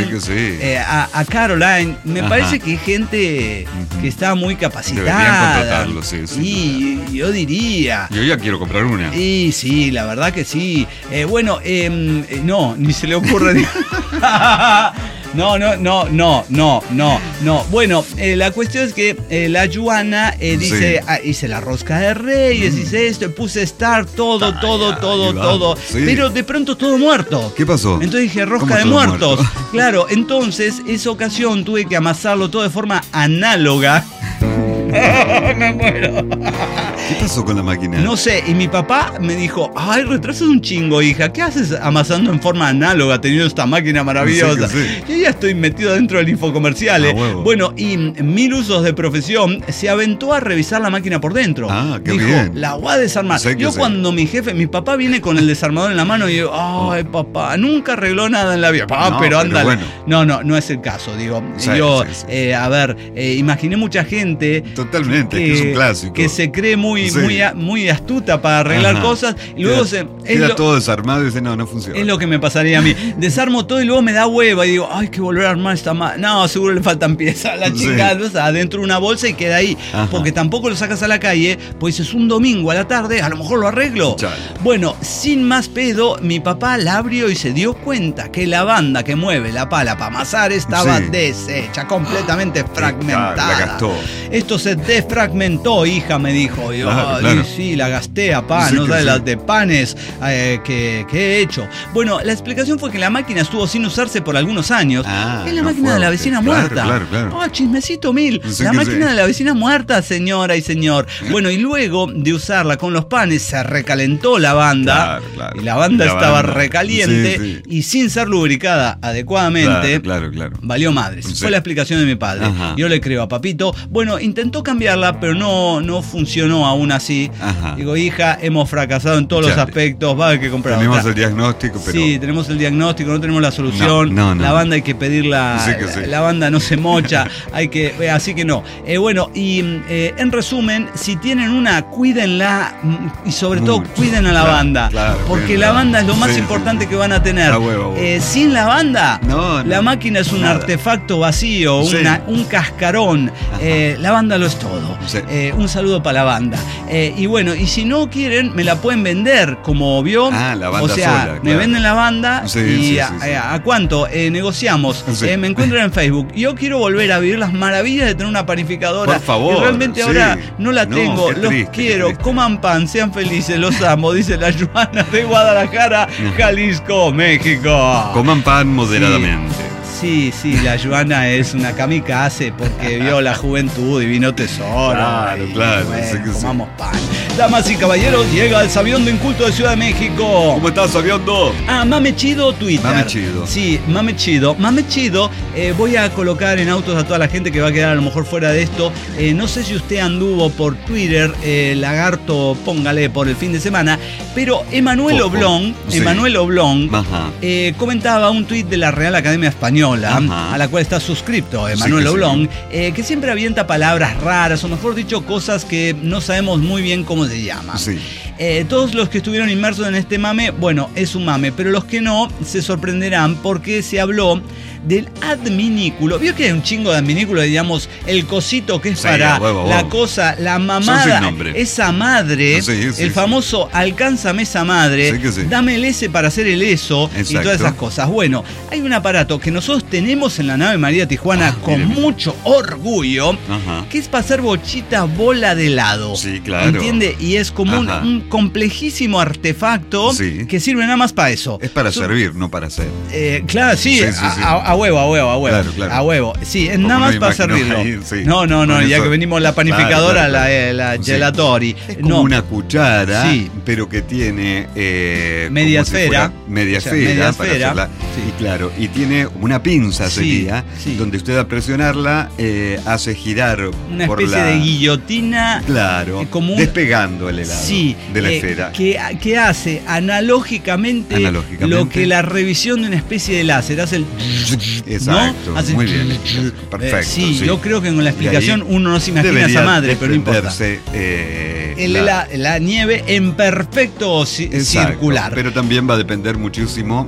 a Caroline. Me parece que hay gente que está muy capacitada. Deberían contratarlo, sí, yo diría. Yo ya quiero comprar una. Y sí, la verdad que sí. Bueno, no, ni se le ocurre. No. Bueno, la cuestión es que la Joana dice, hice la rosca de Reyes, hice esto, puse todo. Pero de pronto todo muerto. ¿Qué pasó? Entonces dije, rosca de muertos. Claro, entonces esa ocasión tuve que amasarlo todo de forma análoga. Me muero. ¿Qué pasó con la máquina? No sé, y mi papá me dijo, ay, retrasas un chingo, hija, ¿qué haces amasando en forma análoga teniendo esta máquina maravillosa? Yo ya estoy metido dentro del infocomercial. Bueno, y 1000 usos de profesión se aventó a revisar la máquina por dentro. Qué dijo, bien. La voy a desarmar. Yo cuando mi papá viene con el desarmador en la mano y yo, ay, papá, nunca arregló nada en la vida. Pero ándale. Bueno. No es el caso, digo. A ver, imaginé mucha gente... Totalmente, que es un clásico. Que se cree muy astuta para arreglar cosas y luego queda todo desarmado y dice, no funciona. Es lo que me pasaría a mí. Desarmo todo y luego me da hueva y digo, ay, que volver a armar esta máquina. No, seguro le faltan piezas. La chica adentro de una bolsa y queda ahí. Porque tampoco lo sacas a la calle, pues es un domingo a la tarde, a lo mejor lo arreglo. Bueno, sin más pedo, mi papá la abrió y se dio cuenta que la banda que mueve la pala para amasar estaba deshecha, completamente fragmentada. La gastó. Esto se desfragmentó, hija, me dijo. Yo, claro. Sí, la gasté a pan, no sabes las de panes que he hecho. Bueno, la explicación fue que la máquina estuvo sin usarse por algunos años. Es la máquina de la vecina muerta. Claro. Chismecito mil. La máquina de la vecina muerta, señora y señor. Bueno, y luego de usarla con los panes, se recalentó la banda. Claro. Y la banda estaba recaliente y sin ser lubricada adecuadamente. Claro. Valió madres. Fue la explicación de mi padre. Yo le creo a papito. Bueno, intentó cambiarla, pero no funcionó aún así. Digo, hija, hemos fracasado en todos los aspectos, va a haber que comprar otra. Tenemos el diagnóstico, pero... Sí, tenemos el diagnóstico, no tenemos la solución. La banda hay que pedirla, la banda no se mocha, así que no. Bueno, y en resumen, si tienen una, cuídenla y sobre todo cuiden a la banda. Porque la banda es lo más importante que van a tener. Sin la banda, la máquina es un artefacto vacío, un cascarón. La banda lo es todo. Sí. Un saludo para la banda. Y bueno, y si no quieren, me la pueden vender, como vio. La banda o sea, sola, me claro. venden la banda y Sí. ¿a cuánto? Negociamos. Sí. Me encuentran en Facebook. Yo quiero volver a vivir las maravillas de tener una panificadora. Por favor. Y realmente sí. ahora no la No, tengo. qué Los triste, quiero. qué triste. Coman pan, sean felices, los amo. Dice la Joana de Guadalajara, Jalisco, México. Coman pan moderadamente. Sí, la Joana es una kamikaze porque vio la juventud y vino tesoro. Claro, y, claro, bueno, sí que sí. comamos pan. Damas y caballeros, llega el Sabiondo Inculto de Ciudad de México. ¿Cómo estás, Sabiondo? Mame Chido Twitter. Mame Chido. Sí, Mame Chido. Mame Chido, voy a colocar en autos a toda la gente que va a quedar a lo mejor fuera de esto. No sé si usted anduvo por Twitter, lagarto, póngale por el fin de semana, pero Emanuel Oblong, Sí. Ajá. comentaba un tuit de la Real Academia Española, Ajá. a la cual está suscripto Emanuel Sí, Oblong, que siempre avienta palabras raras, o mejor dicho, cosas que no sabemos muy bien cómo se llaman. Sí. Todos los que estuvieron inmersos en este mame, bueno, es un mame, pero los que no se sorprenderán porque se habló del adminículo. ¿Vio que hay un chingo de adminículo? Digamos, el cosito que es Sí, para huevo. la cosa, la Son mamada, sin nombre. esa madre, Sí, el famoso alcánzame esa madre, Sí que sí. dame el S para hacer el eso y Exacto. todas esas cosas. Bueno, hay un aparato que nosotros tenemos en la nave María Tijuana con mire. mucho orgullo, Ajá. que es para hacer bochita bola de helado. Sí, claro. ¿Entiende? Y es como Ajá. un complejísimo artefacto Sí. que sirve nada más para eso. Es para servir, no para hacer. Claro, sí, Sí, sí, sí. a huevo. Claro, claro. A huevo. Sí, es Como nada más me para imagino servirlo. ahí, sí. No, Con ya eso. que venimos la panificadora, Claro. la Sí. gelatori. Es como No, una cuchara, Sí. pero que tiene Media como si esfera. fuera media O sea, esfera media para esfera. hacerla. Sí. Y claro, y tiene una pinza Sí, sería, sí. donde usted al presionarla hace girar una por especie la... de guillotina. Claro, como un- despegando el helado Sí, de la esfera. que hace analógicamente lo que la revisión de una especie de láser hace el... Exacto, ¿no? Hace- muy bien. Perfecto. sí, sí. yo creo que con la Y ahí explicación uno no se imagina debería esa madre, pero no importa. desprenderse, La nieve en perfecto exacto, circular. Pero también va a depender muchísimo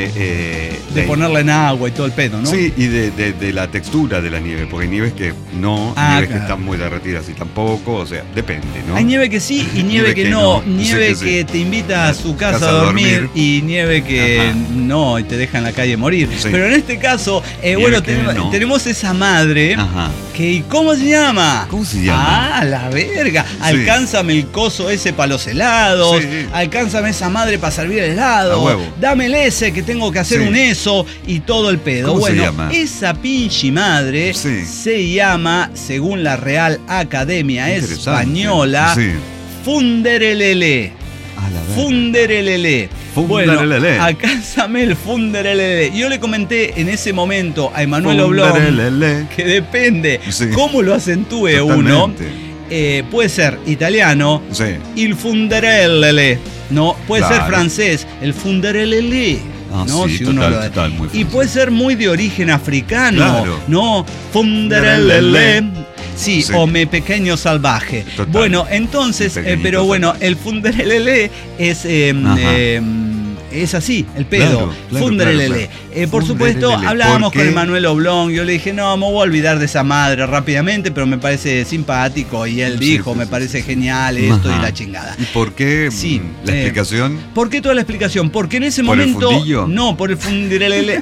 de ponerla en agua y todo el pedo, ¿no? Sí, y de la textura de la nieve, porque hay nieves que no, nieves que están muy derretidas y tampoco, o sea, depende, ¿no? Hay nieve que sí y nieve que no. Nieve sí, que te invita a su casa a a dormir y nieve que Ajá. no y te deja en la calle morir. Sí. Pero en este caso, Nieve bueno, que no. tenemos esa madre Ajá. que, ¿y cómo se llama? ¿Cómo se llama? La verga. Alcánzame el coso ese para los helados. Sí. Alcánzame esa madre para servir el helado. A huevo. Dame el ese que tengo que hacer Sí. un eso y todo el pedo. ¿Cómo se Bueno, llama? esa pinche madre Sí. se llama, según la Real Academia Interesante. Española, Sí. Funderelele. A la verga. Funderelele. Funderelele. Bueno, alcánzame el Funderelele. Yo le comenté en ese momento a Emanuel Oblong Funderelele. que depende Sí. cómo lo acentúe Totalmente. uno. Puede ser italiano, Sí. il funderellele. No, puede ser Claro. francés, el funderellele. Ah, ¿no? sí, Si uno total, total, muy y francés. puede ser muy de origen africano. Claro. No, funderellele. Sí, Sí. o me pequeño salvaje. Total. Bueno, entonces, Mi pequeñito pero bueno, salvaje. el funderelele es así, el pedo. Claro, Funderelele. claro. Por supuesto, Funderelele. hablábamos ¿Por con qué? Emanuel Oblong. Yo le dije, no, me voy a olvidar de esa madre rápidamente, pero me parece simpático. Y él Sí, dijo, sí, me sí, parece sí. genial esto Ajá. y la chingada. ¿Y por qué Sí, la explicación? ¿Por qué toda la explicación? Porque en ese ¿Por el momento. fundillo? No, por el fundirelele.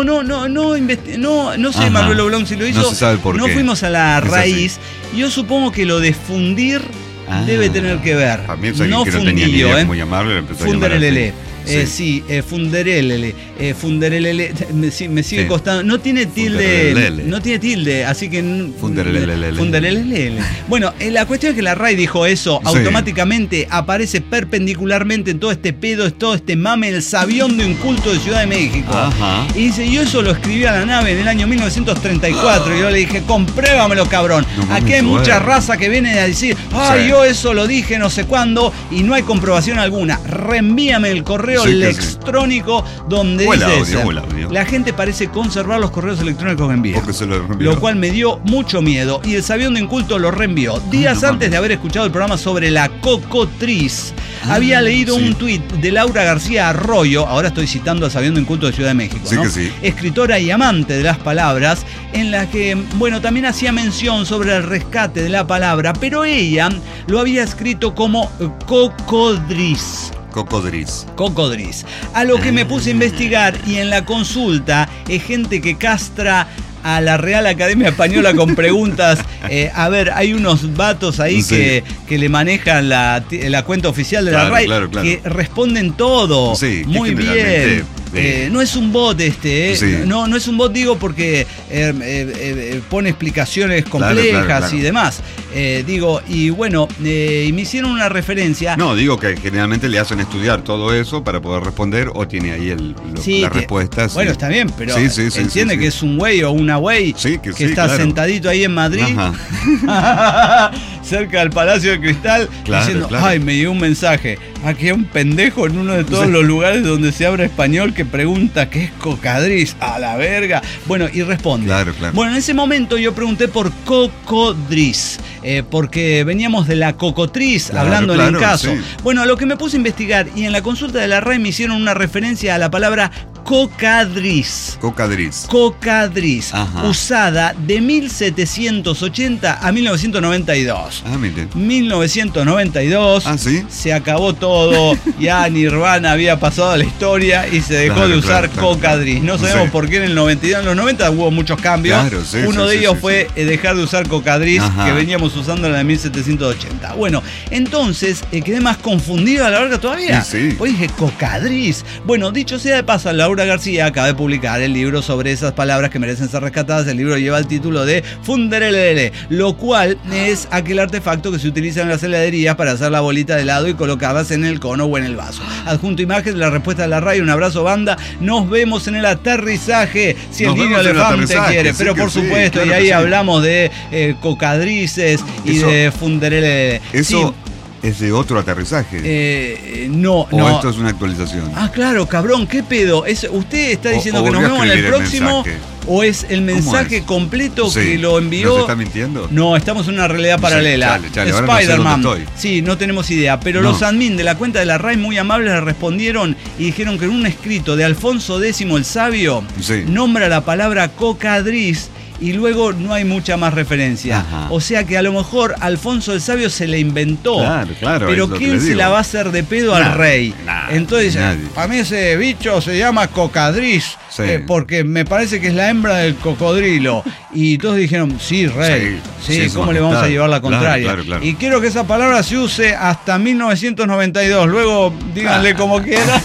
No sé, Ajá. Manuel Oblong si lo hizo. No se sabe por No qué. fuimos a la Es así. raíz. Yo supongo que lo de fundir debe tener que ver. Para mí es alguien No que no tenía ni fundillo, idea cómo llamarlo, le empezó a llamar Funderelele. así. Funderelele. Funderelele. Me sigue Sí. costando. No tiene tilde. Funderelele. No tiene tilde, así que. Funderelele. Funderelele. Bueno, la cuestión es que la RAI dijo eso. Sí. Automáticamente aparece perpendicularmente en todo este pedo, en todo este mame, el sabiondo inculto de Ciudad de México. Ajá. Y dice, yo eso lo escribí a la nave en el año 1934. Y yo le dije, compruébamelo, cabrón. No mames, Aquí hay bueno. mucha raza que viene a decir, ay, Sí. yo eso lo dije no sé cuándo y no hay comprobación alguna. Reenvíame el correo Sí que sí. electrónico donde O el dice audio, eso. o el audio. La gente parece conservar los correos electrónicos que envía. Porque se lo reenvió. Lo cual me dio mucho miedo y el Sabiondo Inculto lo reenvió. Días antes de haber escuchado el programa sobre la cocotriz, había leído un tuit de Laura García Arroyo, ahora estoy citando al Sabiondo Inculto de Ciudad de México, sí, ¿no? Que sí. Escritora y amante de las palabras, en la que, bueno, también hacía mención sobre el rescate de la palabra, pero ella lo había escrito como cocodriz. Cocodriz. A lo que me puse a investigar y en la consulta es gente que castra a la Real Academia Española con preguntas. A ver, hay unos vatos ahí que le manejan la cuenta oficial de la RAI que responden todo. Sí, muy bien. No es un bot no es un bot, digo, porque pone explicaciones complejas y demás. Digo, y bueno, y me hicieron una referencia. No, digo que generalmente le hacen estudiar todo eso para poder responder o tiene ahí la respuesta. Bueno, está bien, pero entiende que es un güey o una güey que está sentadito ahí en Madrid, cerca del Palacio de Cristal, diciendo, ay, me llegó un mensaje. Aquí hay un pendejo en uno de todos los lugares donde se habla español que pregunta qué es cocadriz, a la verga. Bueno, y responde. Claro. Bueno, en ese momento yo pregunté por cocodriz, porque veníamos de la cocotriz, hablando en el caso. Sí. Bueno, a lo que me puse a investigar y en la consulta de la RAI me hicieron una referencia a la palabra cocadriz. Cocadriz. Ajá. Usada de 1780 a 1992. 1992. Se acabó todo. Ya Nirvana había pasado a la historia y se dejó de usar cocadriz. No sabemos por qué en el 92. En los 90 hubo muchos cambios. Uno de ellos fue dejar de usar cocadriz, que veníamos usando en la de 1780. Bueno, entonces quedé más confundido a la larga todavía. Pues dije cocadriz. Bueno, dicho sea de paso, Laura García acaba de publicar el libro sobre esas palabras que merecen ser rescatadas. El libro lleva el título de Funderelele, lo cual es aquel artefacto que se utiliza en las heladerías para hacer la bolita de helado y colocarlas en el cono o en el vaso. Adjunto imagen de la respuesta de la RAI. Un abrazo, banda. Nos vemos en el aterrizaje, si el niño elefante quiere. Pero por supuesto, y ahí hablamos de cocadrices y de Funderelele. Eso es de otro aterrizaje. No. Esto es una actualización. Claro, cabrón, ¿qué pedo? ¿Usted está diciendo que nos vemos en el próximo? ¿O es el mensaje completo que lo envió? ¿Nos está mintiendo? No, estamos en una realidad paralela. Chale, Spider-Man. No sé. Sí, no tenemos idea. Pero los admin de la cuenta de la RAI muy amables le respondieron y dijeron que en un escrito de Alfonso X el Sabio nombra la palabra cocadriz y luego no hay mucha más referencia. O sea que a lo mejor Alfonso el Sabio se le inventó. Claro. Pero ¿quién se la va a hacer de pedo al rey? Entonces, a mí ese bicho se llama cocadriz. Porque me parece que es la hembra del cocodrilo. Y todos dijeron, sí, rey. ¿Cómo le vamos a llevar la contraria? Claro. Y quiero que esa palabra se use hasta 1992. Luego díganle como quieran.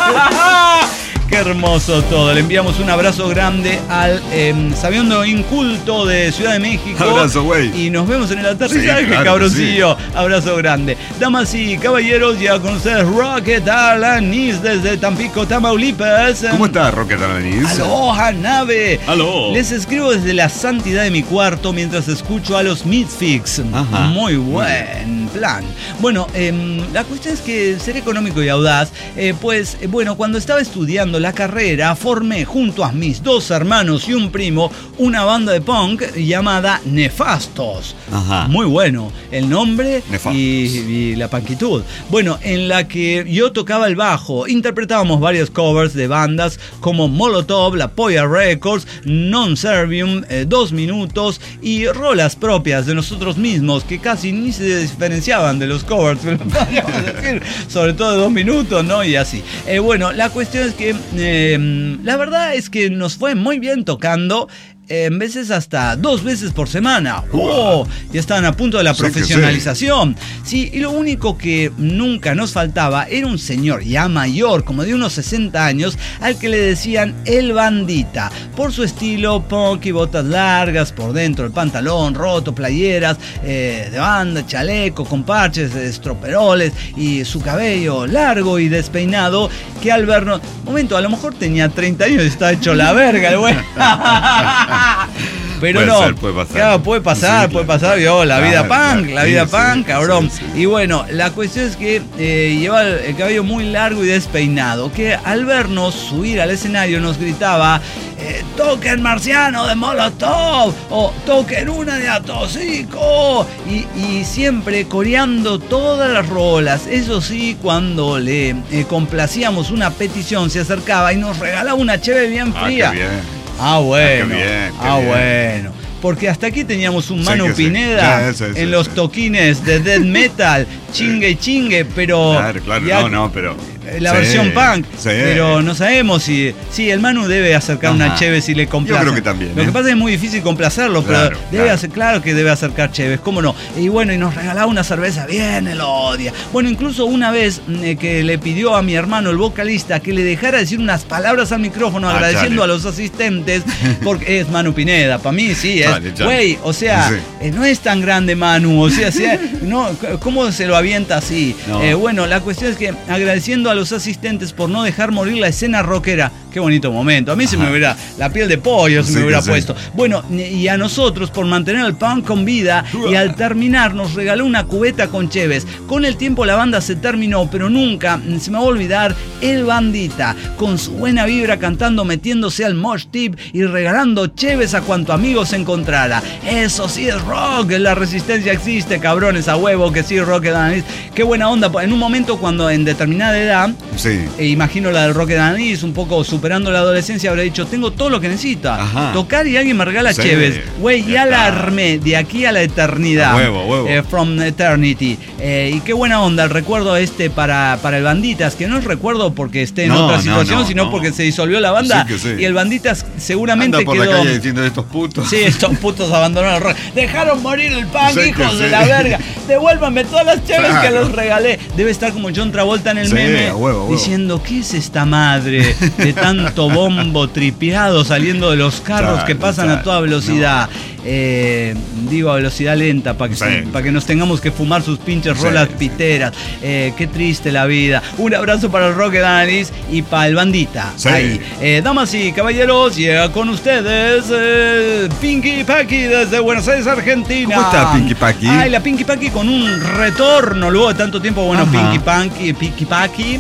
Qué hermoso todo. Le enviamos un abrazo grande al Sabiondo Inculto de Ciudad de México. Abrazo, güey. Y nos vemos en el aterrizaje, cabroncillo. Abrazo grande. Damas y caballeros, ya con ustedes Rocket Alanis desde Tampico, Tamaulipas. ¿Cómo está Rocket Alanis? Aloha, nave. Aló. Les escribo desde la santidad de mi cuarto mientras escucho a los Misfits. Muy buen plan. Bueno, la cuestión es que ser económico y audaz, pues, bueno, cuando estaba estudiando la carrera, formé junto a mis dos hermanos y un primo una banda de punk llamada Nefastos. Muy bueno el nombre y la punkitud. Bueno, en la que yo tocaba el bajo, interpretábamos varios covers de bandas como Molotov, La Polla Records, Non Servium, 2 Minutos y rolas propias de nosotros mismos que casi ni se diferenciaban de los covers, podríamos decir, sobre todo de 2 Minutos, ¿no? Y así. Bueno, la cuestión es que la verdad es que nos fue muy bien tocando. En veces hasta 2 veces por semana. Ya estaban a punto de la profesionalización. Sí, y lo único que nunca nos faltaba era un señor ya mayor, como de unos 60 años, al que le decían el bandita, por su estilo punk y botas largas, por dentro el pantalón roto, playeras de banda, chaleco con parches, estroperoles y su cabello largo y despeinado, que al vernos, momento, a lo mejor tenía 30 años y estaba hecho la verga el güey. Pero puede pasar. Claro, puede pasar, vio, la vida punk, cabrón. Sí. Y bueno, la cuestión es que lleva el cabello muy largo y despeinado, que al vernos subir al escenario nos gritaba: toquen Marciano de Molotov, o toquen una de Atosico, y siempre coreando todas las rolas. Eso sí, cuando le complacíamos una petición, se acercaba y nos regalaba una cheve bien fría. Qué bien. Bueno. Porque hasta aquí teníamos un Manu Pineda en los toquines de death metal, chingue, pero... Claro, pero... La versión punk, pero no sabemos si el Manu debe acercar una cheve si le complace. Yo creo que también. Lo que pasa es que es muy difícil complacerlo, pero claro que debe acercar cheves, cómo no. Y bueno, y nos regalaba una cerveza bien elodia. Bueno, incluso una vez que le pidió a mi hermano, el vocalista, que le dejara decir unas palabras al micrófono agradeciendo a los asistentes, porque es Manu Pineda, para mí sí, es güey, o sea, no es tan grande Manu, o sea, no, ¿cómo se lo avienta así? No. Bueno, la cuestión es que agradeciendo a los asistentes por no dejar morir la escena rockera. Qué bonito momento. A mí se me hubiera la piel de pollo, se me hubiera puesto. Bueno, y a nosotros por mantener el punk con vida, y al terminar nos regaló una cubeta con cheves. Con el tiempo la banda se terminó, pero nunca se me va a olvidar el Bandita, con su buena vibra cantando, metiéndose al mosh tip y regalando cheves a cuanto amigo se encontrara. Eso sí es rock, la resistencia existe, cabrones, a huevo que sí, rock and Anís. Qué buena onda. En un momento cuando en determinada edad, imagino la del rock and Anís, un poco superando la adolescencia, habrá dicho: tengo todo lo que necesita. Tocar y alguien me regala cheves. Güey, ya la armé de aquí a la eternidad. Huevo. From eternity. Y qué buena onda el recuerdo para el Banditas, que no es recuerdo porque esté en otra situación, sino porque se disolvió la banda. Y el Banditas seguramente anda por quedó... la calle diciendo: estos putos. Sí, estos putos abandonaron el rock. Dejaron morir el punk, hijos de la verga. Devuélvanme todas las cheves que los regalé. Debe estar como John Travolta en el meme, diciendo: ¿qué es esta madre de tanto bombo tripeado saliendo de los carros que pasan a toda velocidad? Digo a velocidad lenta para que nos tengamos que fumar sus pinches rolas piteras. Qué triste la vida. Un abrazo para el Rock and Anís y para el Bandita. Ahí. Damas y caballeros, llega con ustedes Pinky Paqui desde Buenos Aires, Argentina. ¿Cómo está Pinky Paqui? Ay, la Pinky Paqui con un retorno luego de tanto tiempo. Bueno, Pinky Paqui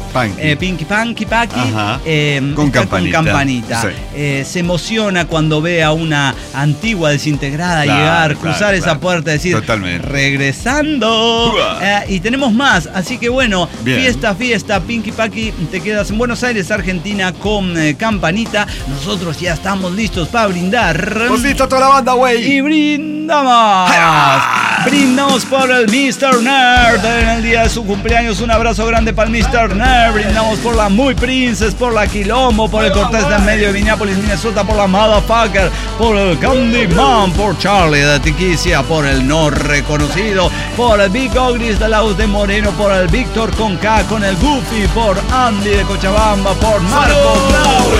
con campanita. Se emociona cuando ve a una antigua desintegrada llegar, cruzar esa puerta, decir: regresando. Y tenemos más, así que bueno, fiesta, Pinky Paqui, te quedas en Buenos Aires, Argentina, con campanita. Nosotros ya estamos listos para brindar. Pues listo toda la banda, güey. Y brindamos. Brindamos por el Mr. Nerd en el día de su cumpleaños. Un abrazo grande para el Mr. Nerd. Brindamos por la Muy Princess, por la Quilombo, por el Cortés de en medio de Minneapolis, Minnesota, por la Motherfucker, por el Candyman, por Charlie de Tiquicia, por el no reconocido, por el Big Ogris de Laus de Moreno, por el Víctor con K, con el Goofy, por Andy de Cochabamba, por Marco Blau.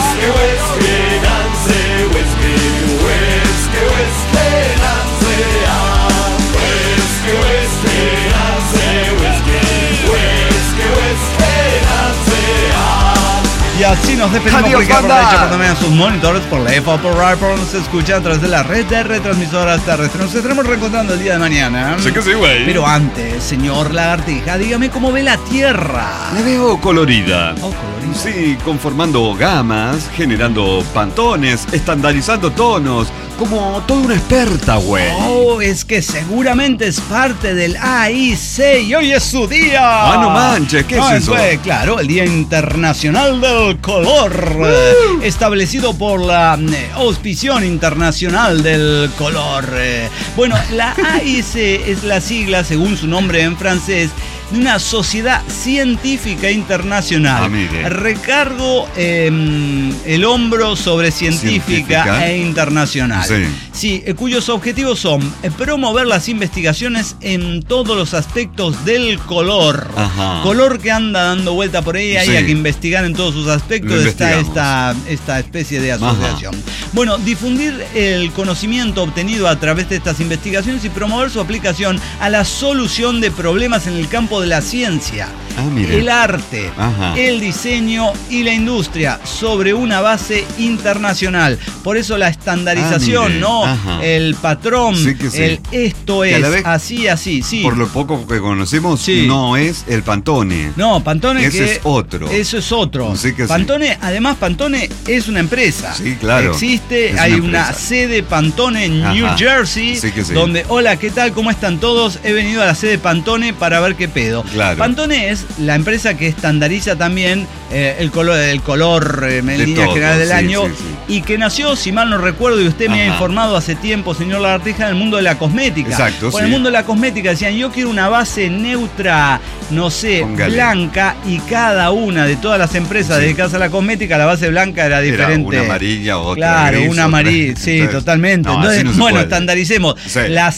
Y así nos despedimos. Porque aprovecha también sus monitores por la EFA, por Ripple. Nos escucha a través de la red de retransmisoras terrestres. Nos estaremos reencontrando el día de mañana. Sí que sí, güey. Pero antes, señor Lagartija, dígame cómo ve la Tierra. La veo colorida. Sí, conformando gamas, generando pantones, estandarizando tonos. Como toda una experta, güey. Oh, es que seguramente es parte del AIC y hoy es su día. No manches, ¿qué es eso? Claro, el Día Internacional del Color, establecido por la Auspiciación Internacional del Color. Bueno, la AIC es la sigla, según su nombre en francés, de una sociedad científica internacional. Recargo el hombro sobre científica e internacional. Sí, cuyos objetivos son promover las investigaciones en todos los aspectos del color. Color que anda dando vuelta por ahí, hay que investigar en todos sus aspectos. Está esta especie de asociación. Bueno, difundir el conocimiento obtenido a través de estas investigaciones y promover su aplicación a la solución de problemas en el campo de la ciencia, el arte, el diseño y la industria sobre una base internacional. Por eso la estandarización asociación, no el patrón, esto es vez, así, sí. Por lo poco que conocemos, no es el Pantone. No, Pantone ese es otro. Eso es otro. Pantone, además Pantone es una empresa. Sí, claro. Existe, hay una sede Pantone en New Jersey, donde, hola, ¿qué tal? ¿Cómo están todos? He venido a la sede Pantone para ver qué pedo. Claro. Pantone es la empresa que estandariza también el color en línea general del año y que nació, si mal no recuerdo, y usted me ha informado hace tiempo, señor Lagartija, en el mundo de la cosmética. Exacto, en el mundo de la cosmética decían, yo quiero una base neutra, no sé, blanca, y cada una de todas las empresas dedicadas a la cosmética, la base blanca era diferente. Una amarilla, otra claro, gris, una amarilla, totalmente. Entonces, bueno, estandaricemos. La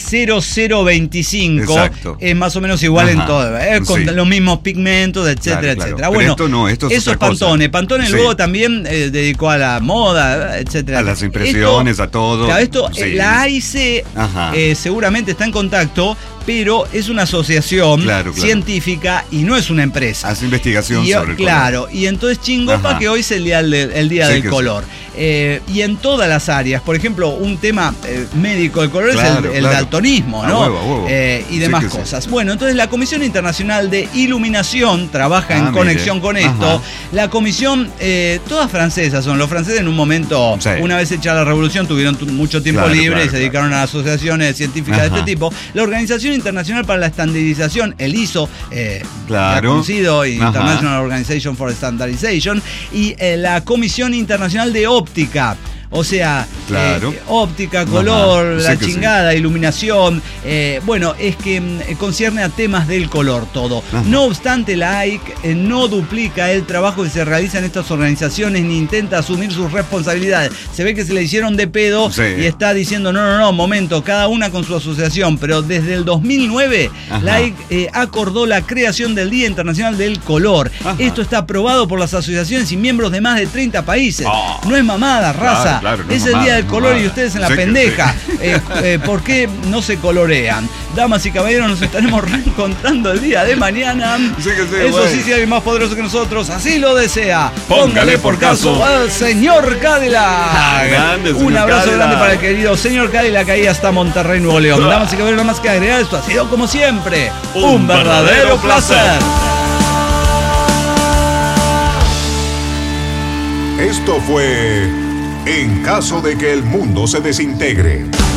0025 es más o menos igual en todo, con los mismos pigmentos, etcétera, etcétera. Bueno, esto eso es Pantone. Pantone luego también dedicó a la moda, etcétera. A las impresiones, a todo. Claro, esto, la AIC seguramente está en contacto, pero es una asociación científica y no es una empresa. Hace investigación sobre el color. Claro, y entonces chingopa que hoy es el día del color. Y en todas las áreas, por ejemplo, un tema médico del color es el daltonismo, ¿no? Y demás cosas. Bueno, entonces la Comisión Internacional de Iluminación trabaja en conexión con esto. La comisión, todas francesas son. Los franceses en un momento, una vez hecha la revolución, tuvieron mucho tiempo libre y se dedicaron a asociaciones científicas de este tipo. La Organización Internacional para la Estandarización, el ISO, conocido, International Organization for Standardization, y la Comisión Internacional de Óptica. O sea, óptica, color, la chingada, iluminación. Bueno, es que concierne a temas del color todo. No obstante, la AIC no duplica el trabajo que se realiza en estas organizaciones ni intenta asumir sus responsabilidades. Se ve que se le hicieron de pedo y está diciendo, no, momento, cada una con su asociación. Pero desde el 2009, la AIC acordó la creación del Día Internacional del Color. Esto está aprobado por las asociaciones y miembros de más de 30 países. No es mamada, raza. Claro, es el día del color y ustedes en la pendeja. ¿Por qué no se colorean? Damas y caballeros, nos estaremos reencontrando el día de mañana. Eso sí, si alguien más poderoso que nosotros así lo desea. Póngale por caso al señor Cadillac. Un abrazo grande para el querido señor Cadillac, ahí hasta Monterrey, Nuevo León. Damas y caballeros, nada más que agregar, esto ha sido como siempre un verdadero placer. Esto fue En caso de que el mundo se desintegre.